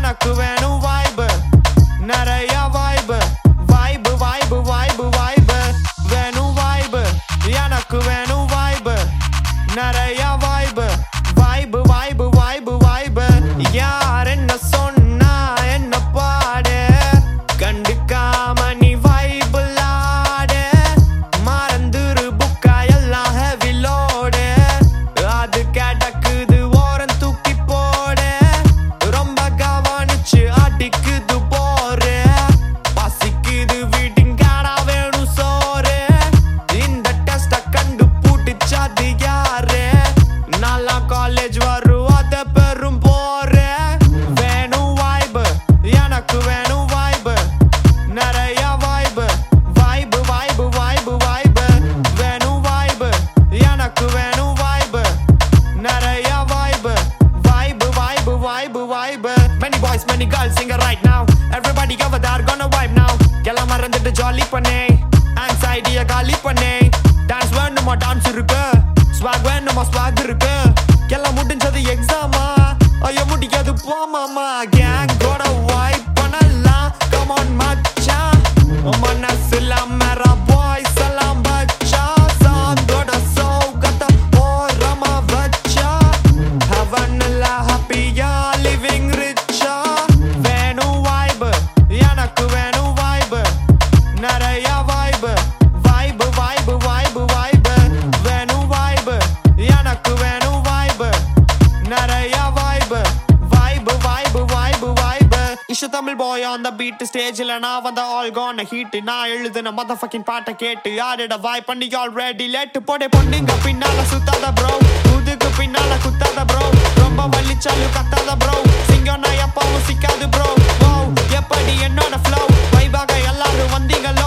எனக்கு வேணும் vibe நிறைய vibe vibe vibe vibe vibe வேணும் vibe எனக்கு வேணும் vibe நிறைய vibe vibe vibe vibe vibe யார் என்ன சொன்னா என்ன பாடு கண்டுக்காம நீ vibe லாடு மறந்துரு புக்கா எல்லாம் heavy load அது கேட்டக்குது ஓரம் தூக்கி போடு ரொம்ப கவனிச்சு அடிக்குது போரு பசிக்குது வீட்டிங்காடா வேணும் சோறு இந்த டெஸ்ட கண்டு பூட்டிச்சது யாரு நல்லா காலேஜ் வரும் அத பெரும் போரு வேணும் vibe எனக்கு வேணும் vibe நிறைய vibe vibe vibe vibe vibe வேணும் vibe எனக்கு வேணும் vibe நிறைய vibe vibe vibe vibe vibe many boys many girls sing it right now everybody over there gonna vibe now எல்லாம் மறந்துட்டு ஜாலி பண்ணே anxiety காலி பண்ணே டான்ஸ் வேணுமா டான்ஸ் இருக்கு swag வேணுமா swag இருக்கு எல்லாம் முடிஞ்சது எக்ஸாமா ஐயோ முடியாது போமாமா gang கூட vibe பண்ணலாம் come on மச்சான் மனசுல மேரா boys எல்லாம் பச்சா சாந்தோட சௌகத்தை ஓரமா வச்சா heavenல happy-ஆ living rich-ஆ வேணும் vibe எனக்கு வேணும் vibe நிறைய vibe vibe vibe vibe vibe வேணும் vibe எனக்கு வேணும் vibe நிறைய vibe vibe vibe vibe vibe Ishu Tamil boy on the beat stageல நான் வந்த all gonna heat நான் எழுதுன motherfucking பாட்டை கேட்டு யாரோட vibe பண்ணி already let போடே பொண்ணுங்க பின்னால சுத்தாத bro முதுகு பின்னால குத்தாத bro ரொம்ப வலிச்சாலும் கத்தாத bro சிங்கம் நான் எப்பவும் சிக்காது bro wow எப்படி என்னோட flow vibe-ஆக எல்லாரும் வந்தீங்களோ